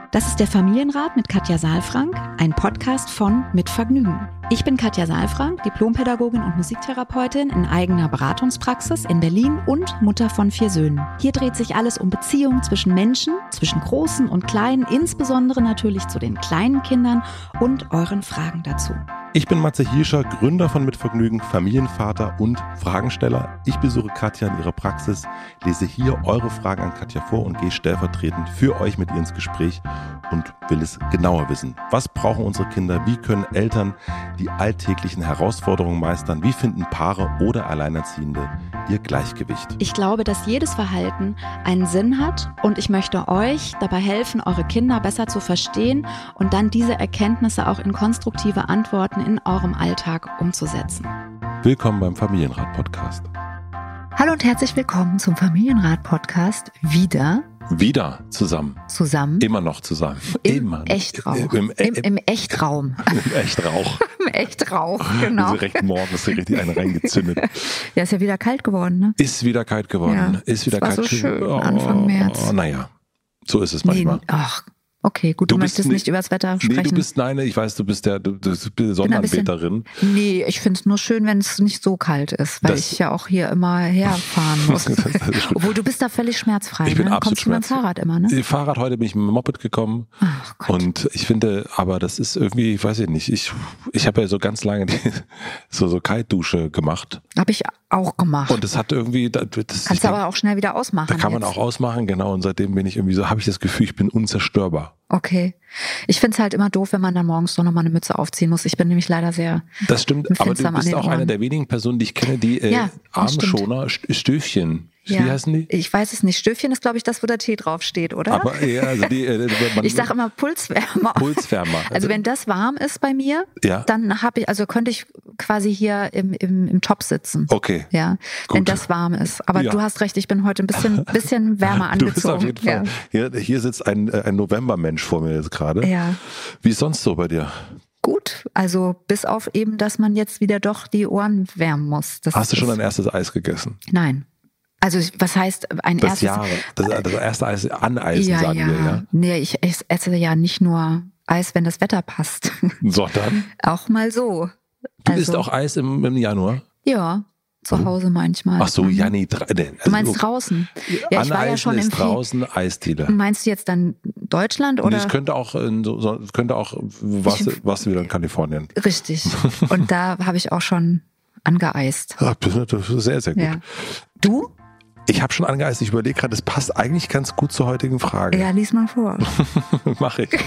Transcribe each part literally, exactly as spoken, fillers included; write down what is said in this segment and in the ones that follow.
Das ist der Familienrat mit Katja Saalfrank, ein Podcast von Mit Vergnügen. Ich bin Katja Saalfrank, Diplompädagogin und Musiktherapeutin in eigener Beratungspraxis in Berlin und Mutter von vier Söhnen. Hier dreht sich alles um Beziehungen zwischen Menschen, zwischen Großen und Kleinen, insbesondere natürlich zu den kleinen Kindern und euren Fragen dazu. Ich bin Matze Hirscher, Gründer von Mit Vergnügen, Familienvater und Fragensteller. Ich besuche Katja in ihrer Praxis, lese hier eure Fragen an Katja vor und gehe stellvertretend für euch mit ihr ins Gespräch und will es genauer wissen. Was brauchen unsere Kinder? Wie können Eltern die alltäglichen Herausforderungen meistern? Wie finden Paare oder Alleinerziehende ihr Gleichgewicht? Ich glaube, dass jedes Verhalten einen Sinn hat und ich möchte euch dabei helfen, eure Kinder besser zu verstehen und dann diese Erkenntnisse auch in konstruktive Antworten in eurem Alltag umzusetzen. Willkommen beim Familienrat-Podcast. Hallo und herzlich willkommen zum Familienrat-Podcast. Wieder. Wieder zusammen. Zusammen. Immer noch zusammen. Im Immer. Echtraum. Im, im, Im, im Echtraum. Im Echtrauch. Im Echtrauch, genau. Also recht morgens richtig einen reingezündet. Ja, ist ja wieder kalt geworden, ne? Ist wieder kalt geworden. Ja, ist wieder es war kalt so schön, oh, Anfang März. Naja, so ist es manchmal. Nee, ach, okay, gut, du, Du bist möchtest nicht- nicht über das Wetter sprechen. Nee, du bist, nein, ich weiß, du bist der, du, du bist die Sonnenanbeterin. Nee, ich finde es nur schön, wenn es nicht so kalt ist, weil Das- ich ja auch hier immer herfahren muss. Das ist gut. Obwohl, du bist da völlig schmerzfrei. Ich bin ne? absolut Kommst du mit dem schmerzfrei. Fahrrad immer, ne? Die Fahrrad, heute bin ich mit dem Moped gekommen. Ach Gott. Und ich finde, aber das ist irgendwie, ich weiß ich nicht, ich, ich habe ja so ganz lange die, so, so Kaltdusche gemacht. Habe ich auch gemacht. Und das hat irgendwie, das, das, Kannst du aber auch schnell wieder ausmachen. da kann man jetzt. auch ausmachen, genau. Und seitdem bin ich irgendwie so, habe ich das Gefühl, ich bin unzerstörbar. Okay. Ich finde es halt immer doof, wenn man dann morgens doch nochmal eine Mütze aufziehen muss. Ich bin nämlich leider sehr Das stimmt, aber du empfindsam an bist den auch eine Ohren. der wenigen Personen, die ich kenne, die äh, Ja, das stimmt. Armschoner, St- Stöfchen, wie heißen die? Ich weiß es nicht. Stöfchen ist, glaube ich, das, wo der Tee draufsteht, oder? Aber ja, also die, äh, man, ich sage immer Pulswärmer. Pulswärmer. Also wenn das warm ist bei mir, Ja. dann habe ich, also könnte ich quasi hier im, im, im Top sitzen. Okay. Ja, wenn Gut. das warm ist. Aber Ja. du hast recht, ich bin heute ein bisschen, bisschen wärmer Du angezogen. bist auf jeden Fall. Hier, hier sitzt ein, äh, ein Novembermensch vor mir jetzt gerade. Ja. ja. Wie ist sonst so bei dir? Gut, also bis auf eben, dass man jetzt wieder doch die Ohren wärmen muss. Das Hast du schon ist, ein erstes Eis gegessen? Nein. Also was heißt ein Das erstes... Jahre, das, das erste Eis aneisen, ja, sagen ja. wir, ja. Nee, ich, ich esse ja nicht nur Eis, wenn das Wetter passt. Sondern? Auch mal so. Du also, isst auch Eis im, im Januar? Ja, zu Hause manchmal. Ach so, Mhm. ja, nee. dra- nee Du meinst also, draußen? Ja, ich war ja aneisen schon im ist Fe- draußen Eisdiele. Meinst du jetzt dann Deutschland Nee, oder? es könnte auch, in so, so, es könnte auch, warst, du- warst du wieder in Kalifornien? Richtig. Und da habe ich auch schon angeeist. Ja, das ist sehr, sehr gut. Ja. Du? Ich habe schon angeeist, ich überlege gerade, das passt eigentlich ganz gut zur heutigen Frage. Ja, lies mal vor. Mache ich.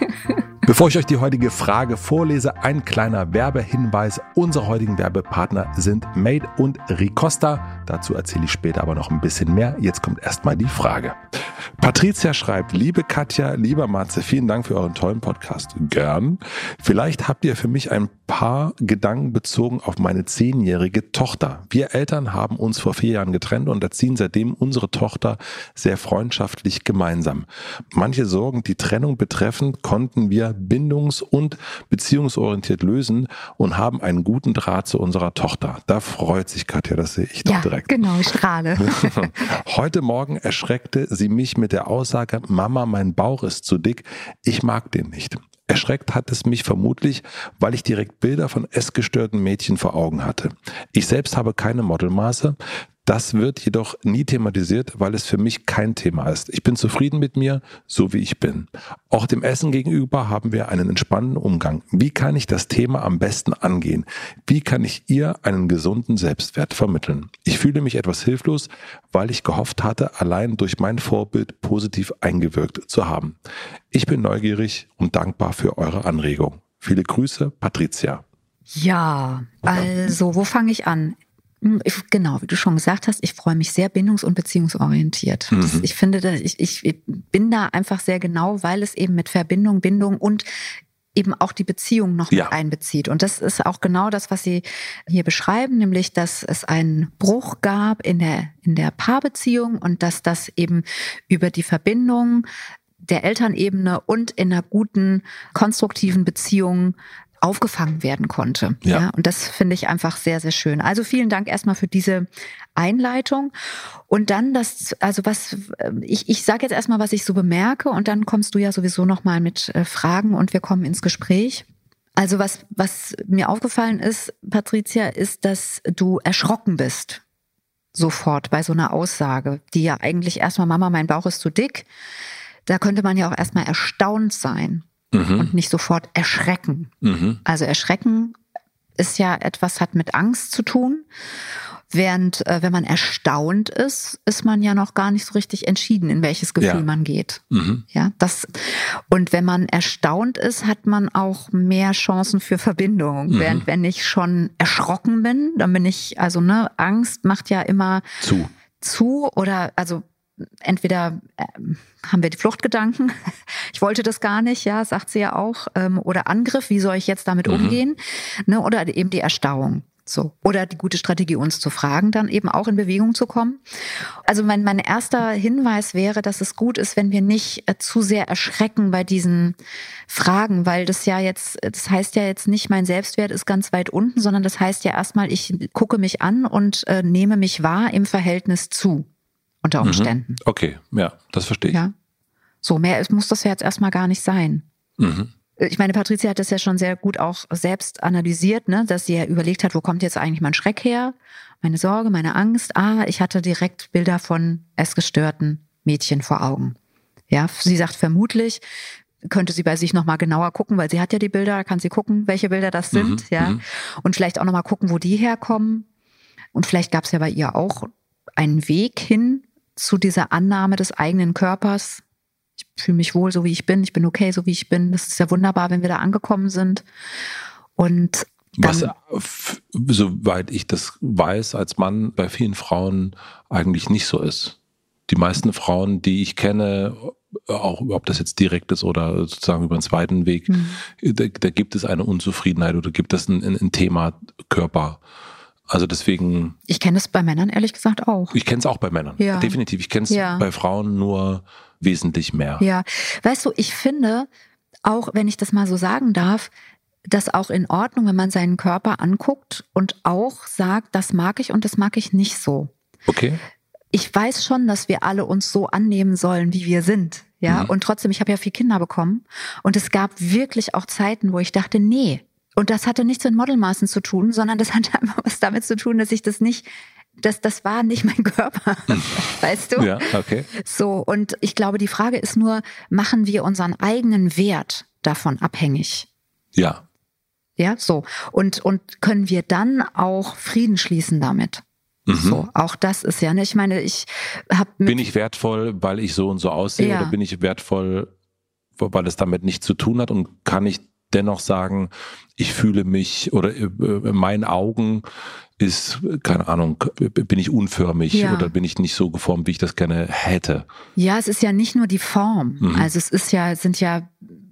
Bevor ich euch die heutige Frage vorlese, ein kleiner Werbehinweis. Unsere heutigen Werbepartner sind Made und Ricosta. Dazu erzähle ich später aber noch ein bisschen mehr. Jetzt kommt erstmal die Frage. Patricia schreibt, liebe Katja, lieber Matze, vielen Dank für euren tollen Podcast. Gern. Vielleicht habt ihr für mich ein paar Gedanken bezogen auf meine zehnjährige Tochter. Wir Eltern haben uns vor vier Jahren getrennt und erziehen seitdem unsere Tochter sehr freundschaftlich gemeinsam. Manche Sorgen, die Trennung betreffen, konnten wir bindungs- und beziehungsorientiert lösen und haben einen guten Draht zu unserer Tochter. Da freut sich Katja, das sehe ich doch Ja, direkt. genau, ich strahle. Heute Morgen erschreckte sie mich mit der Aussage, Mama, mein Bauch ist zu dick, ich mag den nicht. Erschreckt hat es mich vermutlich, weil ich direkt Bilder von essgestörten Mädchen vor Augen hatte. Ich selbst habe keine Modelmaße. Das wird jedoch nie thematisiert, weil es für mich kein Thema ist. Ich bin zufrieden mit mir, so wie ich bin. Auch dem Essen gegenüber haben wir einen entspannten Umgang. Wie kann ich das Thema am besten angehen? Wie kann ich ihr einen gesunden Selbstwert vermitteln? Ich fühle mich etwas hilflos, weil ich gehofft hatte, allein durch mein Vorbild positiv eingewirkt zu haben. Ich bin neugierig und dankbar für eure Anregung. Viele Grüße, Patricia. Ja, also wo fange ich an? Ich, genau, wie du schon gesagt hast, ich freue mich sehr bindungs- und beziehungsorientiert. Mhm. Das, ich finde, dass ich, ich bin da einfach sehr genau, weil es eben mit Verbindung, Bindung und eben auch die Beziehung noch Ja. mit einbezieht. Und das ist auch genau das, was Sie hier beschreiben, nämlich, dass es einen Bruch gab in der, in der Paarbeziehung und dass das eben über die Verbindung der Elternebene und in einer guten, konstruktiven Beziehung aufgefangen werden konnte. Ja. ja. Und das finde ich einfach sehr, sehr schön. Also vielen Dank erstmal für diese Einleitung. Und dann das, also was, ich, ich sage jetzt erstmal, was ich so bemerke und dann kommst du ja sowieso nochmal mit äh, Fragen und wir kommen ins Gespräch. Also was, was mir aufgefallen ist, Patricia, ist, dass du erschrocken bist. Sofort bei so einer Aussage, die ja eigentlich erstmal, Mama, mein Bauch ist zu dick. Da könnte man ja auch erstmal erstaunt sein. Mhm. Und nicht sofort erschrecken. Mhm. Also erschrecken ist ja etwas, hat mit Angst zu tun. Während, äh, wenn man erstaunt ist, ist man ja noch gar nicht so richtig entschieden, in welches Gefühl ja. man geht. Mhm. Ja, das, und wenn man erstaunt ist, hat man auch mehr Chancen für Verbindung. Mhm. Während wenn ich schon erschrocken bin, dann bin ich, also ne, Angst macht ja immer zu, zu oder, also entweder äh, haben wir die Fluchtgedanken, ich wollte das gar nicht, ja, sagt sie ja auch, ähm, oder Angriff, wie soll ich jetzt damit mhm. umgehen, ne, oder eben die Erstarrung, so, oder die gute Strategie, uns zu fragen, dann eben auch in Bewegung zu kommen. Also mein, mein erster Hinweis wäre, dass es gut ist, wenn wir nicht äh, zu sehr erschrecken bei diesen Fragen, weil das ja jetzt, das heißt ja jetzt nicht, mein Selbstwert ist ganz weit unten, sondern das heißt ja erstmal, ich gucke mich an und äh, nehme mich wahr im Verhältnis zu. Unter Umständen. Okay, ja, das verstehe ich. Ja. So, mehr muss das ja jetzt erstmal gar nicht sein. Mhm. Ich meine, Patricia hat das ja schon sehr gut auch selbst analysiert, ne, dass sie ja überlegt hat, wo kommt jetzt eigentlich mein Schreck her? Meine Sorge, meine Angst. Ah, ich hatte direkt Bilder von essgestörten Mädchen vor Augen. Ja, sie sagt vermutlich, könnte sie bei sich nochmal genauer gucken, weil sie hat ja die Bilder, da kann sie gucken, welche Bilder das sind, mhm. ja. Mhm. Und vielleicht auch nochmal gucken, wo die herkommen. Und vielleicht gab es ja bei ihr auch einen Weg hin zu dieser Annahme des eigenen Körpers. Ich fühle mich wohl, so wie ich bin. Ich bin okay, so wie ich bin. Das ist ja wunderbar, wenn wir da angekommen sind. Und dann, was, soweit ich das weiß, als Mann bei vielen Frauen eigentlich nicht so ist. Die meisten Frauen, die ich kenne, auch ob das jetzt direkt ist oder sozusagen über einen zweiten Weg, mhm. da, da gibt es eine Unzufriedenheit oder gibt es ein, ein Thema Körper. Also deswegen. Ich kenne es bei Männern ehrlich gesagt auch. Ich kenne es auch bei Männern. Ja. Definitiv. Ich kenne es ja. bei Frauen nur wesentlich mehr. Ja. Weißt du, ich finde, auch wenn ich das mal so sagen darf, das auch in Ordnung, wenn man seinen Körper anguckt und auch sagt, das mag ich und das mag ich nicht so. Okay. Ich weiß schon, dass wir alle uns so annehmen sollen, wie wir sind. Ja. Mhm. Und trotzdem, ich habe ja vier Kinder bekommen. Und es gab wirklich auch Zeiten, wo ich dachte, nee. Und das hatte nichts mit Modelmaßen zu tun, sondern das hatte einfach was damit zu tun, dass ich das nicht, das, das war nicht mein Körper, weißt du? Ja, okay. So, und ich glaube, die Frage ist nur, machen wir unseren eigenen Wert davon abhängig? Ja. Ja, so. Und, und können wir dann auch Frieden schließen damit? Mhm. So, auch das ist ja, ne, ich meine, ich habe Bin ich wertvoll, weil ich so und so aussehe, ja. oder bin ich wertvoll, weil es damit nichts zu tun hat, und kann ich dennoch sagen, ich fühle mich, oder in meinen Augen ist, keine Ahnung, bin ich unförmig, ja. oder bin ich nicht so geformt, wie ich das gerne hätte. Ja, es ist ja nicht nur die Form. Mhm. Also es ist ja, sind ja,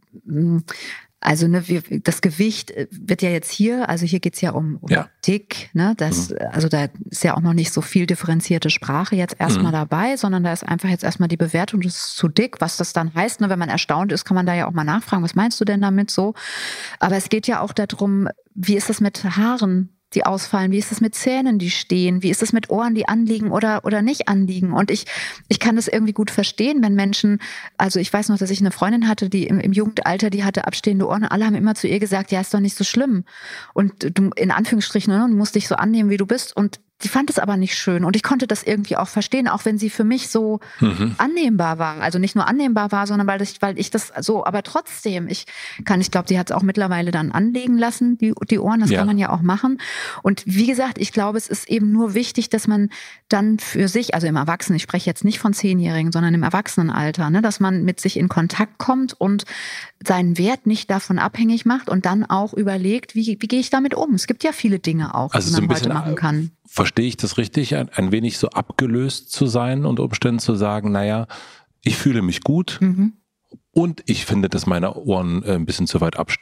also ne, wir, das Gewicht wird ja jetzt hier, also hier geht's ja um, um ja. dick, ne, das, mhm. also da ist ja auch noch nicht so viel differenzierte Sprache jetzt erstmal mhm. dabei, sondern da ist einfach jetzt erstmal die Bewertung, das ist zu dick, was das dann heißt, ne, wenn man erstaunt ist, kann man da ja auch mal nachfragen, was meinst du denn damit so? Aber es geht ja auch darum, wie ist das mit Haaren, die ausfallen, wie ist es mit Zähnen, die stehen, wie ist es mit Ohren, die anliegen oder oder nicht anliegen, und ich ich kann das irgendwie gut verstehen, wenn Menschen, also ich weiß noch, dass ich eine Freundin hatte, die im, im Jugendalter, die hatte abstehende Ohren, und alle haben immer zu ihr gesagt, ja, ist doch nicht so schlimm, und du, in Anführungsstrichen, ne, du musst dich so annehmen, wie du bist, und die fand es aber nicht schön, und ich konnte das irgendwie auch verstehen, auch wenn sie für mich so mhm. annehmbar war. Also nicht nur annehmbar war, sondern weil ich, weil ich das so, aber trotzdem, ich kann, ich glaube, die hat es auch mittlerweile dann anlegen lassen, die, die Ohren, das ja. kann man ja auch machen. Und wie gesagt, ich glaube, es ist eben nur wichtig, dass man dann für sich, also im Erwachsenen, ich spreche jetzt nicht von Zehnjährigen, sondern im Erwachsenenalter, ne, dass man mit sich in Kontakt kommt und seinen Wert nicht davon abhängig macht und dann auch überlegt, wie, wie gehe ich damit um? Es gibt ja viele Dinge auch, also die man so heute machen kann. Verstehe ich das richtig, ein, ein wenig so abgelöst zu sein und Umständen zu sagen, naja, ich fühle mich gut mhm. und ich finde, dass meine Ohren äh, ein bisschen zu weit abstehen.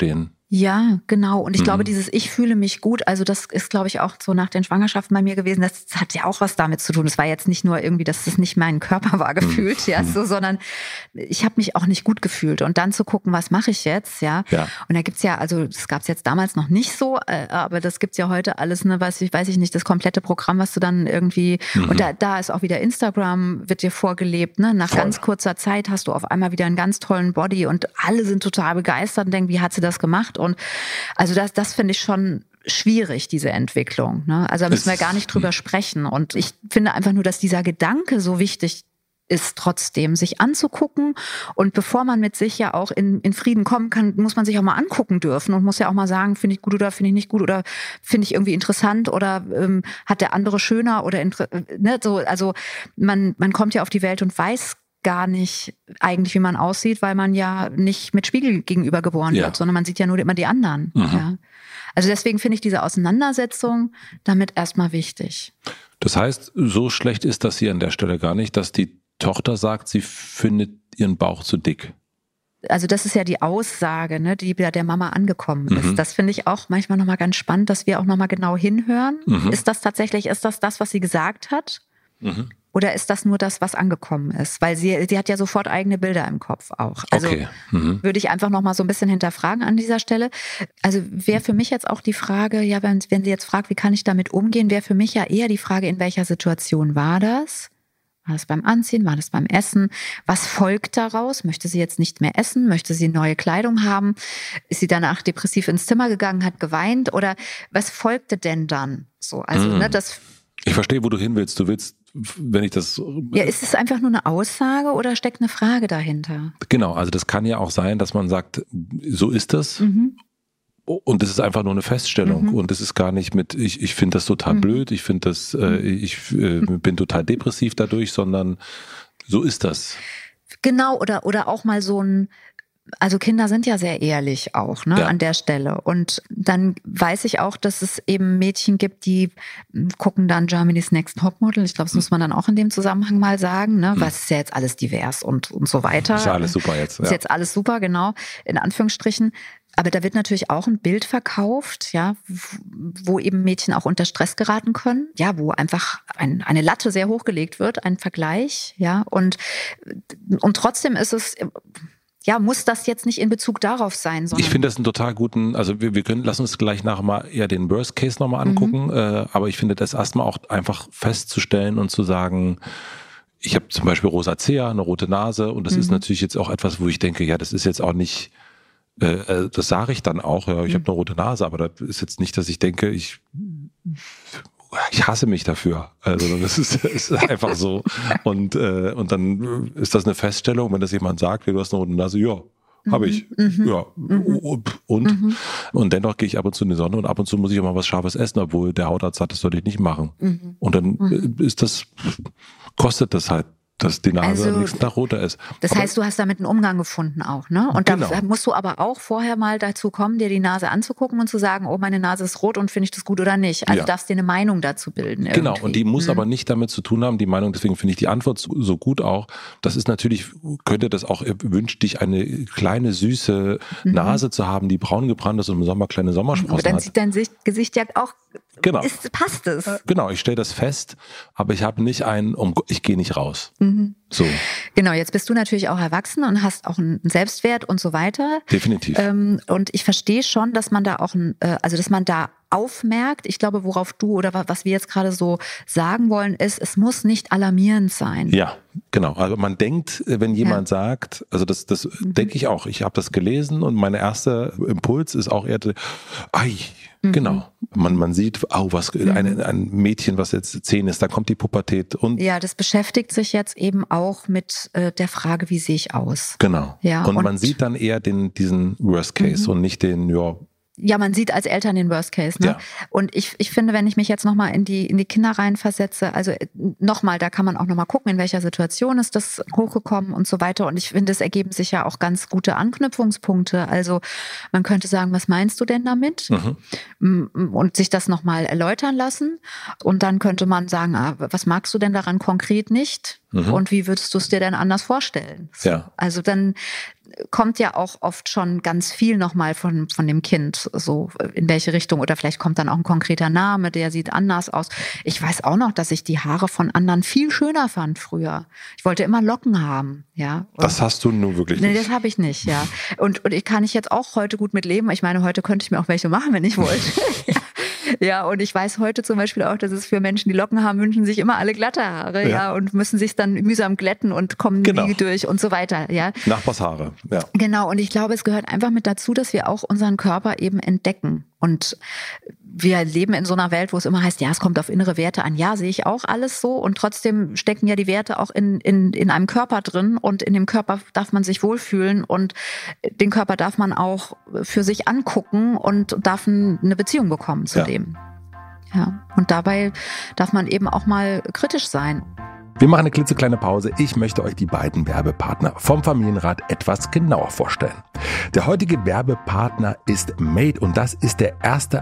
Ja, genau. Und ich Mhm. glaube, dieses Ich fühle mich gut, also das ist, glaube ich, auch so nach den Schwangerschaften bei mir gewesen. Das hat ja auch was damit zu tun. Es war jetzt nicht nur irgendwie, dass es nicht mein Körper war gefühlt, Mhm. ja, so, sondern ich habe mich auch nicht gut gefühlt. Und dann zu gucken, was mache ich jetzt, ja. Ja. Und da gibt's ja, also das gab's jetzt damals noch nicht so, äh, aber das gibt's ja heute alles, ne, weiß ich, weiß ich nicht, das komplette Programm, was du dann irgendwie, Mhm. und da, da ist auch wieder Instagram, wird dir vorgelebt, ne. Nach Voll. ganz kurzer Zeit hast du auf einmal wieder einen ganz tollen Body und alle sind total begeistert und denken, wie hat sie das gemacht? Und also das, das finde ich schon schwierig, diese Entwicklung. Ne? Also da müssen wir gar nicht drüber sprechen. Und ich finde einfach nur, dass dieser Gedanke so wichtig ist, trotzdem sich anzugucken. Und bevor man mit sich ja auch in, in Frieden kommen kann, muss man sich auch mal angucken dürfen und muss ja auch mal sagen, finde ich gut oder finde ich nicht gut oder finde ich irgendwie interessant oder ähm, hat der andere schöner oder ne? so. Also man, man kommt ja auf die Welt und weiß gar nicht eigentlich, wie man aussieht, weil man ja nicht mit Spiegel gegenüber geboren Ja. wird, sondern man sieht ja nur immer die anderen. Mhm. Ja. Also deswegen finde ich diese Auseinandersetzung damit erstmal wichtig. Das heißt, so schlecht ist das hier an der Stelle gar nicht, dass die Tochter sagt, sie findet ihren Bauch zu dick. Also das ist ja die Aussage, ne, die bei der Mama angekommen ist. Mhm. Das finde ich auch manchmal nochmal ganz spannend, dass wir auch nochmal genau hinhören. Mhm. Ist das tatsächlich, ist das das, was sie gesagt hat? Mhm. Oder ist das nur das, was angekommen ist? Weil sie, sie hat ja sofort eigene Bilder im Kopf auch. Also Okay. Mhm. würde ich einfach nochmal so ein bisschen hinterfragen an dieser Stelle. Also wäre für mich jetzt auch die Frage, ja, wenn, wenn sie jetzt fragt, wie kann ich damit umgehen, wäre für mich ja eher die Frage, in welcher Situation war das? War das beim Anziehen? War das beim Essen? Was folgt daraus? Möchte sie jetzt nicht mehr essen? Möchte sie neue Kleidung haben? Ist sie danach depressiv ins Zimmer gegangen, hat geweint? Oder was folgte denn dann? So, also, Mhm. ne, das. Ich verstehe, wo du hin willst. Du willst, wenn ich das... Ja, ist es einfach nur eine Aussage oder steckt eine Frage dahinter? Genau, also das kann ja auch sein, dass man sagt, so ist das. Mhm. Und das ist einfach nur eine Feststellung. Mhm. Und das ist gar nicht mit, ich, ich finde das total Mhm. blöd, ich finde das, äh, ich äh, bin total depressiv dadurch, sondern so ist das. Genau, oder, oder auch mal so ein, also Kinder sind ja sehr ehrlich auch, ne, Ja. an der Stelle. Und dann weiß ich auch, dass es eben Mädchen gibt, die gucken dann Germany's Next Topmodel. Ich glaube, das muss man dann auch in dem Zusammenhang mal sagen, ne, was ist ja jetzt alles divers und, und so weiter. Ist ja alles super jetzt. Ist Ja. jetzt alles super, genau, in Anführungsstrichen. Aber da wird natürlich auch ein Bild verkauft, ja, wo eben Mädchen auch unter Stress geraten können, ja, wo einfach ein, eine Latte sehr hochgelegt wird, ein Vergleich, ja, und, und trotzdem ist es, ja, muss das jetzt nicht in Bezug darauf sein, sondern. Ich finde das einen total guten, also wir, wir können, lass uns gleich nachher mal eher den Worst Case nochmal angucken, Mhm. äh, aber ich finde das erstmal auch einfach festzustellen und zu sagen, ich habe zum Beispiel Rosacea, eine rote Nase und das Mhm. ist natürlich jetzt auch etwas, wo ich denke, ja, das ist jetzt auch nicht, äh, das sage ich dann auch, ja, ich Mhm. habe eine rote Nase, aber das ist jetzt nicht, dass ich denke, ich ich hasse mich dafür. Also das ist, ist einfach so. Und, äh, und dann ist das eine Feststellung, wenn das jemand sagt, du hast eine rote Nase, ja, habe ich. Mhm. Ja. Und, Mhm. und dennoch gehe ich ab und zu in die Sonne und ab und zu muss ich auch mal was Scharfes essen, obwohl der Hautarzt sagt, das soll ich nicht machen. Mhm. Und dann Mhm. ist das, kostet das halt, dass die Nase Also, am nächsten Tag roter ist. Das Aber- heißt, du hast damit einen Umgang gefunden auch, ne? Und Genau. da musst du aber auch vorher mal dazu kommen, dir die Nase anzugucken und zu sagen, oh, meine Nase ist rot und finde ich das gut oder nicht. Also Ja. darfst dir eine Meinung dazu bilden. Genau, irgendwie. und die muss Mhm. aber nicht damit zu tun haben, die Meinung, deswegen finde ich die Antwort so, so gut auch. Das ist natürlich, könnte das auch, wünscht dich eine kleine, süße Mhm. Nase zu haben, die braun gebrannt ist und im Sommer kleine Aber Sommersprossen dann hat. sieht dein Sicht, Gesicht ja auch, Genau. ist, passt es. Genau, ich stelle das fest, aber ich habe nicht einen, um, ich gehe nicht raus. Mhm. So, Genau, jetzt bist du natürlich auch erwachsen und hast auch einen Selbstwert und so weiter. definitiv. Ähm, und ich verstehe schon, dass man da auch, ein, äh, also dass man da aufmerkt. Ich glaube, worauf du oder wa- was wir jetzt gerade so sagen wollen, ist, es muss nicht alarmierend sein. Ja, genau. Also man denkt, wenn jemand sagt, also das, das Mhm. denke ich auch. Ich habe das gelesen und mein erster Impuls ist auch eher, ei, Mhm. genau. Man, man sieht, oh, was, ein, ein Mädchen, was jetzt zehn ist, da kommt die Pubertät und Ja, das beschäftigt sich jetzt eben auch mit äh, der Frage, wie sehe ich aus? genau. Ja, und, und- man sieht dann eher den, diesen Worst Case Mhm. und nicht den, ja, Ja, man sieht als Eltern den Worst Case. Ne? Ja. Und ich, ich finde, wenn ich mich jetzt nochmal in die, in die Kinder reinversetze, also nochmal, da kann man auch nochmal gucken, in welcher Situation ist das hochgekommen und so weiter. Und ich finde, es ergeben sich ja auch ganz gute Anknüpfungspunkte. Also man könnte sagen, was meinst du denn damit? mhm. Und sich das nochmal erläutern lassen. Und dann könnte man sagen, ah, was magst du denn daran konkret nicht? Mhm. Und wie würdest du es dir denn anders vorstellen? So. Ja. Also dann, kommt ja auch oft schon ganz viel nochmal von, von dem Kind, so in welche Richtung, oder vielleicht kommt dann auch ein konkreter Name, der sieht anders aus. Ich weiß auch noch, dass ich die Haare von anderen viel schöner fand früher. Ich wollte immer Locken haben, ja. Und das hast du nun wirklich nicht. Nee, das habe ich nicht, ja. Und, und ich kann ich jetzt auch heute gut mit leben. Ich meine, heute könnte ich mir auch welche machen, wenn ich wollte. Ja, und ich weiß heute zum Beispiel auch, dass es für Menschen, die Locken haben, wünschen sich immer alle glatte Haare, ja, ja und müssen sich dann mühsam glätten und kommen genau. nie durch und so weiter, ja. Nachbarshaare, ja. Genau, und ich glaube, es gehört einfach mit dazu, dass wir auch unseren Körper eben entdecken. Und wir leben in so einer Welt, wo es immer heißt, ja, es kommt auf innere Werte an. Ja, sehe ich auch alles so. Und trotzdem stecken ja die Werte auch in, in, in einem Körper drin. Und in dem Körper darf man sich wohlfühlen. Und den Körper darf man auch für sich angucken und darf eine Beziehung bekommen zu ja. dem. Ja. Und dabei darf man eben auch mal kritisch sein. Wir machen eine klitzekleine Pause. Ich möchte euch die beiden Werbepartner vom Familienrat etwas genauer vorstellen. Der heutige Werbepartner ist Made und das ist der erste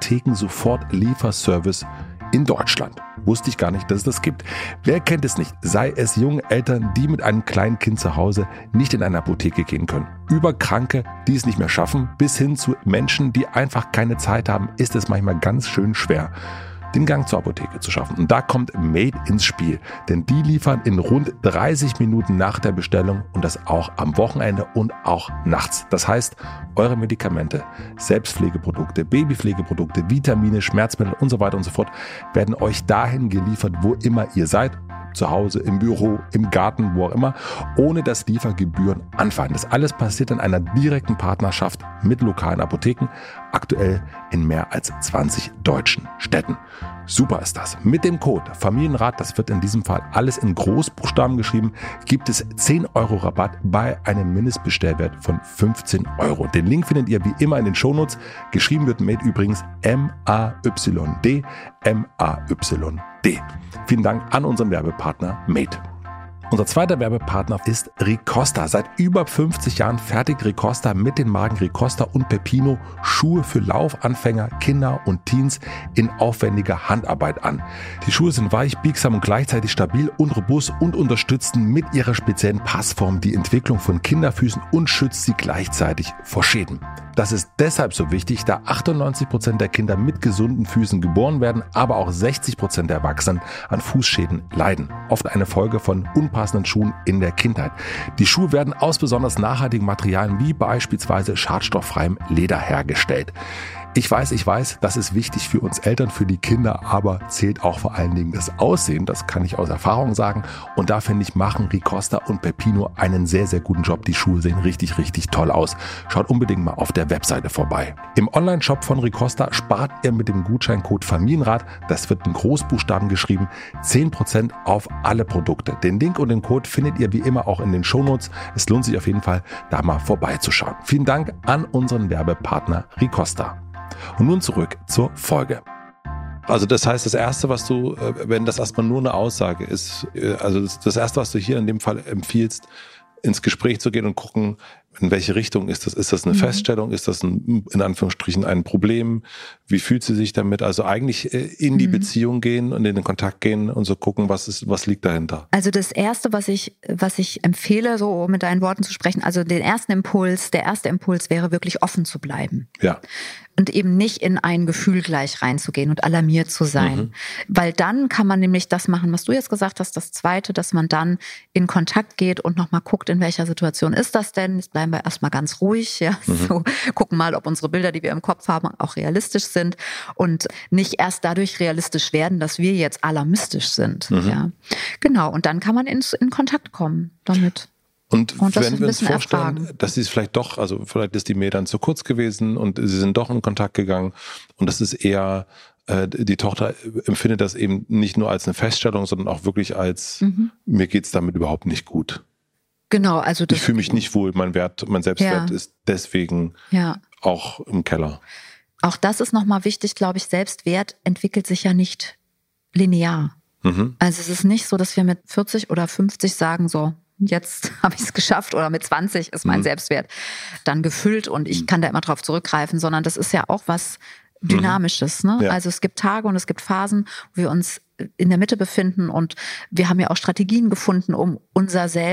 Apotheken-Sofort-Lieferservice in Deutschland. Wusste ich gar nicht, dass es das gibt. Wer kennt es nicht? Sei es junge Eltern, die mit einem kleinen Kind zu Hause nicht in eine Apotheke gehen können. Über Kranke, die es nicht mehr schaffen, bis hin zu Menschen, die einfach keine Zeit haben, ist es manchmal ganz schön schwer, den Gang zur Apotheke zu schaffen. Und da kommt Made ins Spiel, denn die liefern in rund dreißig Minuten nach der Bestellung und das auch am Wochenende und auch nachts. Das heißt, eure Medikamente, Selbstpflegeprodukte, Babypflegeprodukte, Vitamine, Schmerzmittel und so weiter und so fort werden euch dahin geliefert, wo immer ihr seid. Zu Hause, im Büro, im Garten, wo auch immer, ohne dass Liefergebühren anfallen. Das alles passiert in einer direkten Partnerschaft mit lokalen Apotheken, aktuell in mehr als zwanzig deutschen Städten. Super ist das. Mit dem Code Familienrat, das wird in diesem Fall alles in Großbuchstaben geschrieben, gibt es zehn Euro Rabatt bei einem Mindestbestellwert von fünfzehn Euro. Den Link findet ihr wie immer in den Shownotes. Geschrieben wird Made übrigens M A Y D, M A Y D. Vielen Dank an unseren Werbepartner Made. Unser zweiter Werbepartner ist Ricosta. Seit über fünfzig Jahren fertigt Ricosta mit den Marken Ricosta und Peppino Schuhe für Laufanfänger, Kinder und Teens in aufwendiger Handarbeit an. Die Schuhe sind weich, biegsam und gleichzeitig stabil und robust und unterstützen mit ihrer speziellen Passform die Entwicklung von Kinderfüßen und schützt sie gleichzeitig vor Schäden. Das ist deshalb so wichtig, da achtundneunzig Prozent der Kinder mit gesunden Füßen geboren werden, aber auch sechzig Prozent der Erwachsenen an Fußschäden leiden. Oft eine Folge von unpassenden Schuhen in der Kindheit. Die Schuhe werden aus besonders nachhaltigen Materialien wie beispielsweise schadstofffreiem Leder hergestellt. Ich weiß, ich weiß, das ist wichtig für uns Eltern, für die Kinder, aber zählt auch vor allen Dingen das Aussehen. Das kann ich aus Erfahrung sagen. Und da finde ich, machen Ricosta und Peppino einen sehr, sehr guten Job. Die Schuhe sehen richtig, richtig toll aus. Schaut unbedingt mal auf der Webseite vorbei. Im Online-Shop von Ricosta spart ihr mit dem Gutscheincode Familienrat, das wird in Großbuchstaben geschrieben, zehn Prozent auf alle Produkte. Den Link und den Code findet ihr wie immer auch in den Shownotes. Es lohnt sich auf jeden Fall, da mal vorbeizuschauen. Vielen Dank an unseren Werbepartner Ricosta. Und nun zurück zur Folge. Also das heißt, das Erste, was du, wenn das erstmal nur eine Aussage ist, also das Erste, was du hier in dem Fall empfiehlst, ins Gespräch zu gehen und gucken, in welche Richtung ist das? Ist das eine mhm. Feststellung? Ist das ein, in Anführungsstrichen ein Problem? Wie fühlt sie sich damit? Also eigentlich in die mhm. Beziehung gehen und in den Kontakt gehen und so gucken, was ist, was liegt dahinter? Also das Erste, was ich, was ich empfehle, so mit deinen Worten zu sprechen, also den ersten Impuls, der erste Impuls wäre wirklich offen zu bleiben. Ja. Und eben nicht in ein Gefühl gleich reinzugehen und alarmiert zu sein. Mhm. Weil dann kann man nämlich das machen, was du jetzt gesagt hast, das Zweite, dass man dann in Kontakt geht und nochmal guckt, in welcher Situation ist das denn? Jetzt bleiben wir erstmal ganz ruhig, ja. Mhm. So, gucken mal, ob unsere Bilder, die wir im Kopf haben, auch realistisch sind und nicht erst dadurch realistisch werden, dass wir jetzt alarmistisch sind. Mhm. Ja. Genau, und dann kann man in, in Kontakt kommen damit. Und, und wenn wir uns vorstellen, erfragen. Dass sie es vielleicht doch, also vielleicht ist die Mail dann zu kurz gewesen und sie sind doch in Kontakt gegangen und das ist eher, äh, die Tochter empfindet das eben nicht nur als eine Feststellung, sondern auch wirklich als, mhm. mir geht's damit überhaupt nicht gut. Genau, also das, ich fühle mich nicht wohl, mein Wert, mein Selbstwert ja. ist deswegen ja. auch im Keller. Auch das ist nochmal wichtig, glaube ich, Selbstwert entwickelt sich ja nicht linear. Mhm. Also es ist nicht so, dass wir mit vierzig oder fünfzig sagen so, jetzt habe ich es geschafft oder mit zwanzig ist mein mhm. Selbstwert dann gefüllt und ich kann da immer drauf zurückgreifen, sondern das ist ja auch was Dynamisches. Ne? Ja. Also es gibt Tage und es gibt Phasen, wo wir uns in der Mitte befinden und wir haben ja auch Strategien gefunden, um unser Selbst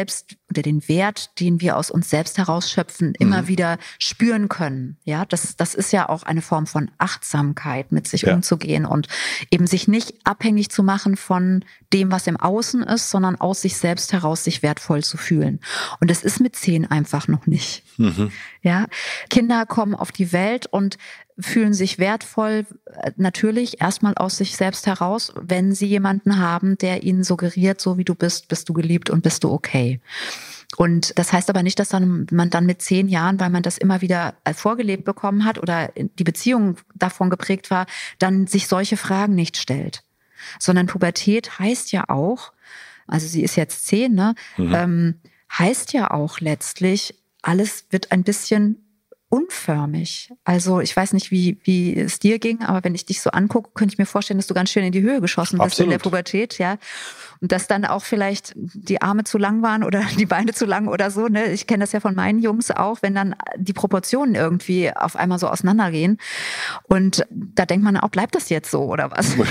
oder den Wert, den wir aus uns selbst herausschöpfen, immer mhm. wieder spüren können. Ja, das, das ist ja auch eine Form von Achtsamkeit, mit sich ja. umzugehen und eben sich nicht abhängig zu machen von dem, was im Außen ist, sondern aus sich selbst heraus sich wertvoll zu fühlen. Und das ist mit zehn einfach noch nicht. Mhm. Ja, Kinder kommen auf die Welt und fühlen sich wertvoll, natürlich erstmal aus sich selbst heraus, wenn sie jemanden haben, der ihnen suggeriert, so wie du bist, bist du geliebt und bist du okay. Und das heißt aber nicht, dass dann man dann mit zehn Jahren, weil man das immer wieder vorgelebt bekommen hat oder die Beziehung davon geprägt war, dann sich solche Fragen nicht stellt. Sondern Pubertät heißt ja auch, also sie ist jetzt zehn, ne, mhm. ähm, heißt ja auch letztlich, alles wird ein bisschen unförmig. Also ich weiß nicht, wie wie es dir ging, aber wenn ich dich so angucke, könnte ich mir vorstellen, dass du ganz schön in die Höhe geschossen bist Absolut. In der Pubertät, ja. Und dass dann auch vielleicht die Arme zu lang waren oder die Beine zu lang oder so, ne? Ich kenne das ja von meinen Jungs auch, wenn dann die Proportionen irgendwie auf einmal so auseinandergehen. Und da denkt man auch, bleibt das jetzt so oder was? Ja.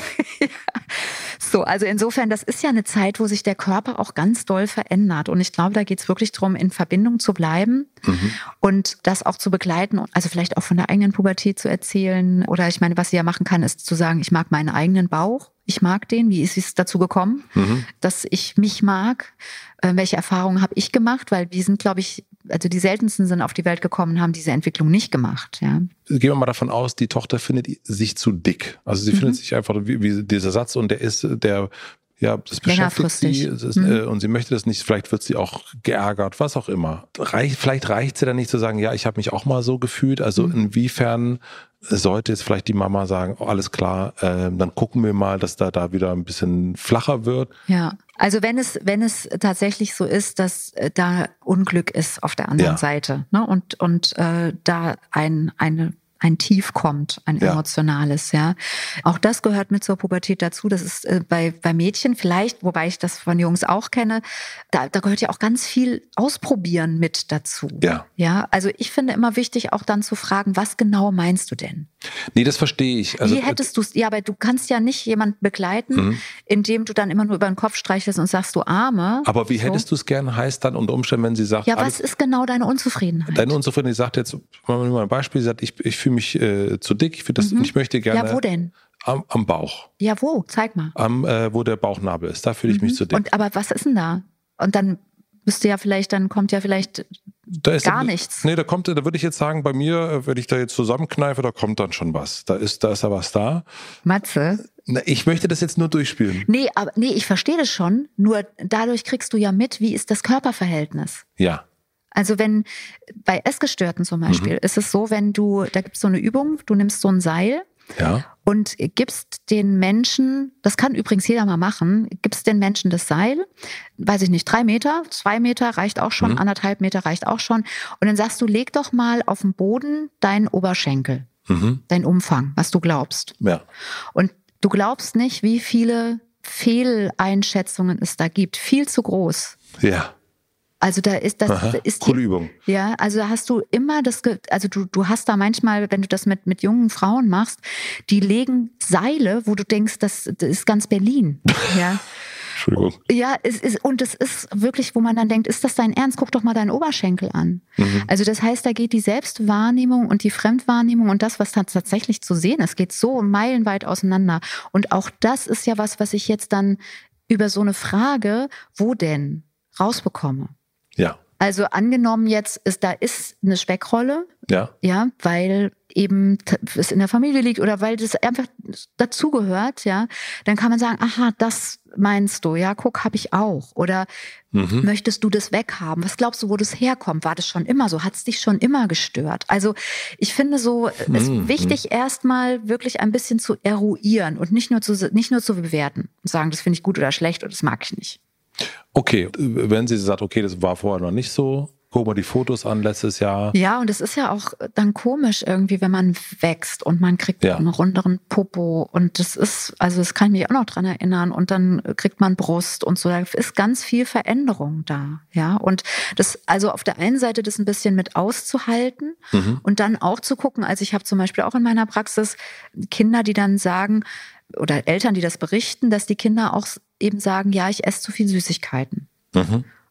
So, also insofern, das ist ja eine Zeit, wo sich der Körper auch ganz doll verändert. Und ich glaube, da geht es wirklich darum, in Verbindung zu bleiben mhm. und das auch zu begleiten. Also vielleicht auch von der eigenen Pubertät zu erzählen. Oder ich meine, was sie ja machen kann, ist zu sagen, ich mag meinen eigenen Bauch. Ich mag den. Wie ist es dazu gekommen, mhm. dass ich mich mag? Äh, welche Erfahrungen habe ich gemacht? Weil wir sind, glaube ich, also die seltensten sind auf die Welt gekommen und haben diese Entwicklung nicht gemacht. Ja. Gehen wir mal davon aus, die Tochter findet sich zu dick. Also sie mhm. findet sich einfach, wie, wie dieser Satz, und der ist, der, ja, das beschäftigt sie ist, mhm. äh, und sie möchte das nicht, vielleicht wird sie auch geärgert, was auch immer. Reich, vielleicht reicht sie dann nicht zu sagen, ja, ich habe mich auch mal so gefühlt. Also mhm. inwiefern sollte jetzt vielleicht die Mama sagen, oh, alles klar, äh, dann gucken wir mal, dass da da wieder ein bisschen flacher wird. Ja, also wenn es wenn es tatsächlich so ist, dass äh, da Unglück ist auf der anderen ja. Seite, ne, und und äh, da ein eine ein Tief kommt, ein ja. emotionales, ja. Auch das gehört mit zur Pubertät dazu. Das ist äh, bei bei Mädchen vielleicht, wobei ich das von Jungs auch kenne, da, da gehört ja auch ganz viel Ausprobieren mit dazu. Ja. Ja, also ich finde immer wichtig, auch dann zu fragen, was genau meinst du denn? Nee, das verstehe ich. Also, wie hättest du es, ja, aber du kannst ja nicht jemanden begleiten, mhm. indem du dann immer nur über den Kopf streichelst und sagst, du Arme. Aber wie so. hättest du es gern, heißt dann unter Umständen, wenn sie sagt, ja, was alles, ist genau deine Unzufriedenheit? Deine Unzufriedenheit, sie sagt jetzt, machen wir mal ein Beispiel, sie sagt, ich, ich fühle mich äh, zu dick, ich, das, mhm. ich möchte gerne. Ja, wo denn? Am, am Bauch. Ja, wo? Zeig mal. Am, äh, wo der Bauchnabel ist, da fühle ich mhm. mich zu dick. Und aber was ist denn da? Und dann müsste ja vielleicht, dann kommt ja vielleicht da ist gar da, nichts. Nee, da kommt, da würde ich jetzt sagen, bei mir, wenn ich da jetzt zusammenkneife, da kommt dann schon was. Da ist, da ist ja was da. Matze? Ich möchte das jetzt nur durchspielen. Nee, aber nee, ich verstehe das schon. Nur dadurch kriegst du ja mit, wie ist das Körperverhältnis. Ja. Also wenn, bei Essgestörten zum Beispiel, mhm. ist es so, wenn du, da gibt es so eine Übung, du nimmst so ein Seil ja. und gibst den Menschen, das kann übrigens jeder mal machen, gibst den Menschen das Seil, weiß ich nicht, drei Meter, zwei Meter reicht auch schon, mhm. anderthalb Meter reicht auch schon. Und dann sagst du, leg doch mal auf den Boden deinen Oberschenkel, mhm. deinen Umfang, was du glaubst. Ja. Und du glaubst nicht, wie viele Fehleinschätzungen es da gibt. Viel zu groß. Ja. Also da ist das Aha, ist coole die, Übung. Ja, also da hast du immer das, also du du hast da manchmal, wenn du das mit mit jungen Frauen machst, die legen Seile, wo du denkst, das, das ist ganz Berlin, ja. Entschuldigung. Ja, es ist, und es ist wirklich, wo man dann denkt, ist das dein Ernst? Guck doch mal deinen Oberschenkel an. Mhm. Also das heißt, da geht die Selbstwahrnehmung und die Fremdwahrnehmung und das, was dann tatsächlich zu sehen ist, geht so meilenweit auseinander. Und auch das ist ja was, was ich jetzt dann über so eine Frage, wo denn, rausbekomme. Ja. Also angenommen jetzt ist, da ist eine Speckrolle, ja, ja, weil eben es in der Familie liegt oder weil das einfach dazugehört, ja, dann kann man sagen, aha, das meinst du, ja, guck, habe ich auch. Oder mhm. möchtest du das weghaben? Was glaubst du, wo das herkommt? War das schon immer so? Hat es dich schon immer gestört? Also ich finde so, es ist mhm. wichtig, erstmal wirklich ein bisschen zu eruieren und nicht nur zu, nicht nur zu bewerten und sagen, das finde ich gut oder schlecht oder das mag ich nicht. Okay, wenn sie sagt, okay, das war vorher noch nicht so, guck mal die Fotos an letztes Jahr. Ja, und es ist ja auch dann komisch irgendwie, wenn man wächst und man kriegt ja. einen runderen Popo und das ist, also das kann ich mich auch noch dran erinnern und dann kriegt man Brust und so, da ist ganz viel Veränderung da, ja, und das, also auf der einen Seite das ein bisschen mit auszuhalten mhm. und dann auch zu gucken, also ich habe zum Beispiel auch in meiner Praxis Kinder, die dann sagen, oder Eltern, die das berichten, dass die Kinder auch eben sagen, ja, ich esse zu viel Süßigkeiten. Mhm.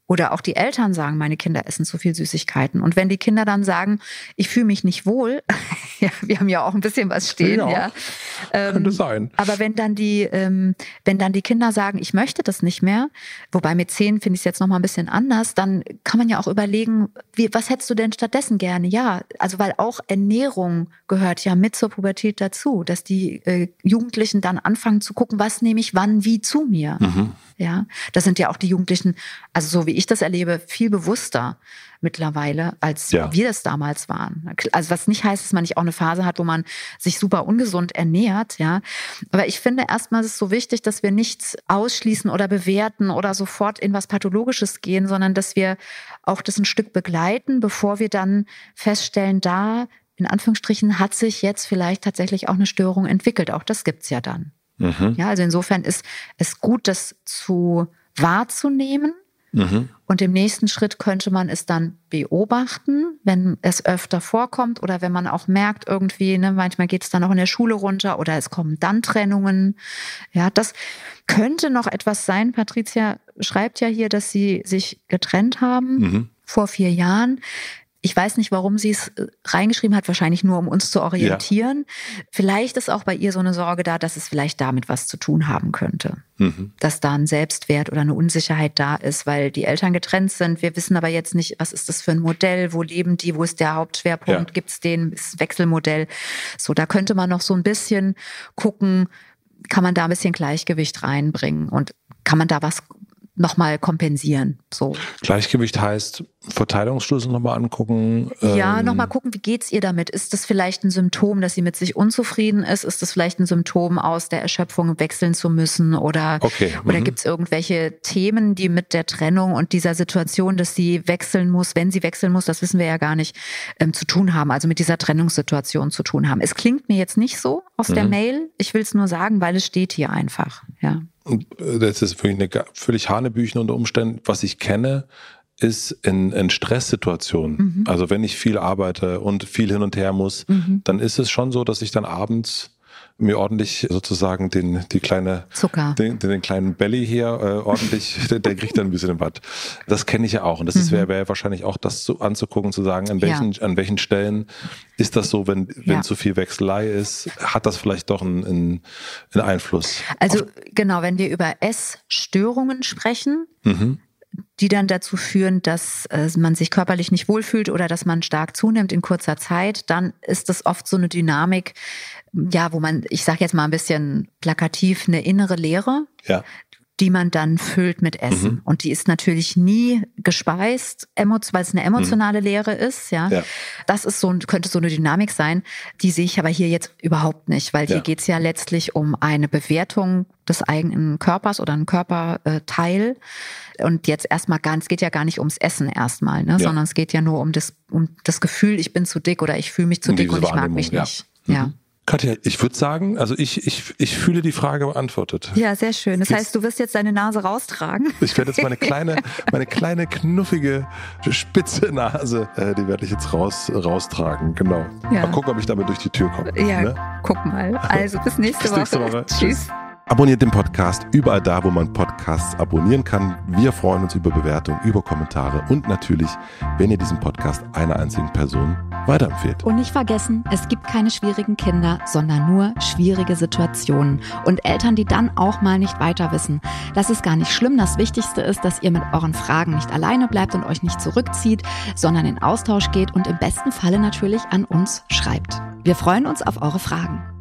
Oder auch die Eltern sagen, meine Kinder essen zu viel Süßigkeiten. Und wenn die Kinder dann sagen, ich fühle mich nicht wohl, ja, wir haben ja auch ein bisschen was stehen, ja. ja. Ähm, Könnte sein. Aber wenn dann die, ähm, wenn dann die Kinder sagen, ich möchte das nicht mehr, wobei mit zehn finde ich es jetzt noch mal ein bisschen anders, dann kann man ja auch überlegen, wie, was hättest du denn stattdessen gerne? Ja, also weil auch Ernährung gehört ja mit zur Pubertät dazu, dass die äh, Jugendlichen dann anfangen zu gucken, was nehme ich wann wie zu mir. Mhm. Ja, das sind ja auch die Jugendlichen, also so wie ich das erlebe, viel bewusster mittlerweile, als ja. wir das damals waren. Also was nicht heißt, dass man nicht auch eine Phase hat, wo man sich super ungesund ernährt, ja. Aber ich finde erstmal ist es so wichtig, dass wir nichts ausschließen oder bewerten oder sofort in was Pathologisches gehen, sondern dass wir auch das ein Stück begleiten, bevor wir dann feststellen, da in Anführungsstrichen hat sich jetzt vielleicht tatsächlich auch eine Störung entwickelt. Auch das gibt's ja dann. Mhm. Ja, also insofern ist es gut, das zu wahrzunehmen. Mhm. Und im nächsten Schritt könnte man es dann beobachten, wenn es öfter vorkommt oder wenn man auch merkt irgendwie, ne, manchmal geht es dann auch in der Schule runter oder es kommen dann Trennungen. Ja, das könnte noch etwas sein. Patricia schreibt ja hier, dass sie sich getrennt haben mhm. vor vier Jahren. Ich weiß nicht, warum sie es reingeschrieben hat, wahrscheinlich nur, um uns zu orientieren. Ja. Vielleicht ist auch bei ihr so eine Sorge da, dass es vielleicht damit was zu tun haben könnte. Mhm. Dass da ein Selbstwert oder eine Unsicherheit da ist, weil die Eltern getrennt sind. Wir wissen aber jetzt nicht, was ist das für ein Modell, wo leben die, wo ist der Hauptschwerpunkt, ja. gibt es den, ist das Wechselmodell. So, da könnte man noch so ein bisschen gucken, kann man da ein bisschen Gleichgewicht reinbringen und kann man da was nochmal kompensieren. So. Gleichgewicht heißt Verteilungsschlüssel nochmal angucken. Ja, ähm nochmal gucken, wie geht's ihr damit? Ist das vielleicht ein Symptom, dass sie mit sich unzufrieden ist? Ist das vielleicht ein Symptom aus der Erschöpfung, wechseln zu müssen? Oder, okay. mhm. oder gibt's irgendwelche Themen, die mit der Trennung und dieser Situation, dass sie wechseln muss, wenn sie wechseln muss, das wissen wir ja gar nicht, ähm, zu tun haben, also mit dieser Trennungssituation zu tun haben. Es klingt mir jetzt nicht so aus mhm. der Mail. Ich will es nur sagen, weil es steht hier einfach. Ja. Das ist wirklich eine völlig Hanebüchen unter Umständen. Was ich kenne, ist in, in Stresssituationen. Mhm. Also wenn ich viel arbeite und viel hin und her muss, mhm. dann ist es schon so, dass ich dann abends mir ordentlich sozusagen den die kleine Zucker, den, den kleinen Belly hier äh, ordentlich, der, der kriegt dann ein bisschen Watt. Das kenne ich ja auch und das ist wäre wär wahrscheinlich auch das so anzugucken, zu sagen, an welchen ja. an welchen Stellen ist das so, wenn wenn ja. zu viel Wechselei ist, hat das vielleicht doch einen, einen, einen Einfluss. Also genau, wenn wir über Essstörungen sprechen. Mhm. die dann dazu führen, dass äh, man sich körperlich nicht wohlfühlt oder dass man stark zunimmt in kurzer Zeit, dann ist das oft so eine Dynamik, ja, wo man, ich sage jetzt mal ein bisschen plakativ, eine innere Leere, ja. die man dann füllt mit Essen. Mhm. Und die ist natürlich nie gespeist, weil es eine emotionale mhm. Leere ist. Ja, ja. Das ist so, könnte so eine Dynamik sein, die sehe ich aber hier jetzt überhaupt nicht, weil ja. hier geht es ja letztlich um eine Bewertung des eigenen Körpers oder einen Körperteil. Und jetzt erstmal gar, es geht ja gar nicht ums Essen erstmal, ne? Ja. sondern es geht ja nur um das, um das Gefühl, ich bin zu dick oder ich fühle mich zu um dick und ich mag mich nicht. Ja. ja. Katja, ich würde sagen, also ich, ich, ich fühle die Frage beantwortet. Ja, sehr schön. Das heißt, du wirst jetzt deine Nase raustragen? Ich werde jetzt meine kleine, meine kleine knuffige, spitze Nase, äh, die werde ich jetzt raus, raustragen. Genau. Ja. Mal gucken, ob ich damit durch die Tür komme. Ja, ne? Guck mal. Also bis nächste, bis nächste Woche. Woche. Tschüss. Abonniert den Podcast überall da, wo man Podcasts abonnieren kann. Wir freuen uns über Bewertungen, über Kommentare und natürlich, wenn ihr diesen Podcast einer einzigen Person weiterempfehlt. Und nicht vergessen, es gibt keine schwierigen Kinder, sondern nur schwierige Situationen. Und Eltern, die dann auch mal nicht weiter wissen. Das ist gar nicht schlimm. Das Wichtigste ist, dass ihr mit euren Fragen nicht alleine bleibt und euch nicht zurückzieht, sondern in Austausch geht und im besten Falle natürlich an uns schreibt. Wir freuen uns auf eure Fragen.